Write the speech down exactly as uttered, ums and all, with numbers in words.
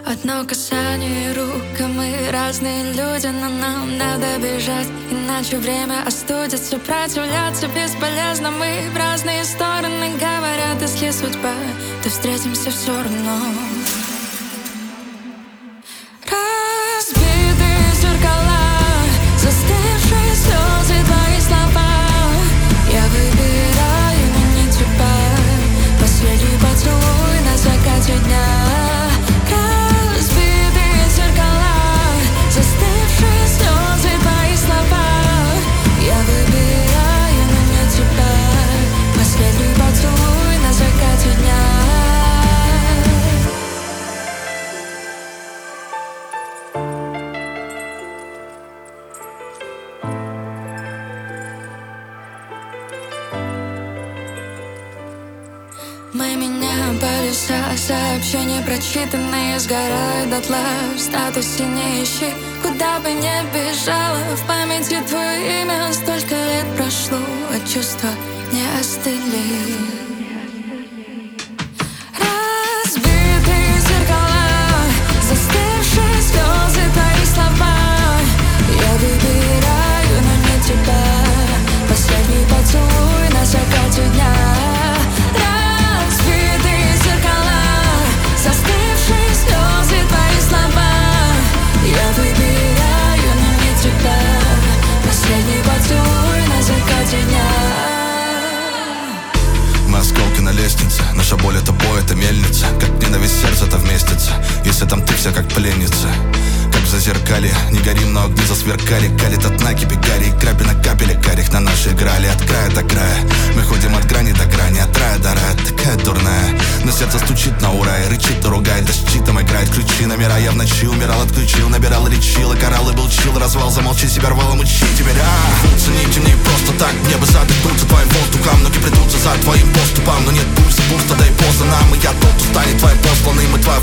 Одно касание рук, и мы разные люди, но нам надо бежать, иначе время остудится. Сопротивляться бесполезно, мы в разные стороны. Говорят, если судьба, то встретимся все равно. Разбитые зеркала, застывшие слезы, твои слова. Я выбираю, но не тебя. Последний поцелуй на закате дня. Разбитые зеркала, застывшие слезы, твои слова. Я выбираю, но не тебя. Последний поцелуй на закате дня. Мы меняем полюса, сообщения прочитанные сгорают дотла. В статусе не ищи, куда бы ни бежала. В памяти твое имя, столько лет прошло, а чувства не остыли. Разбитые зеркала, застывшие слезы, твои слова. Я выбираю, но не тебя. Последний поцелуй на закате дня. Разбитые зеркала, застывшие слезы, твои слова. Я выбираю, но не тебя. Последний поцелуй на закате дня. Мы осколки на лестнице, наша боль это бой, это мельница. Как ненависть сердца-то вместится, если там ты вся как пленница. Как в зазеркалье, не горим, но огни засверкали. Калит от накипи гари, краби на капеле карих на наши играли. От края до края, мы ходим от грани до грани, от рая до рая, такая дурная. Но сердце стучит на ура и рычит, и ругает, да с читом играет. Ключи номера, я в ночи умирал, отключил, набирал и лечил. И коралл, и был чил, развал, замолчи, себя рвал, и мучи теперь. А, цените не просто так, небо задыхнутся твоим воздухом. Ноги придутся за твоим поступом, но нет пульса, пусто, да и поздно нам. И я тот, кто станет твоим посланным, и твоя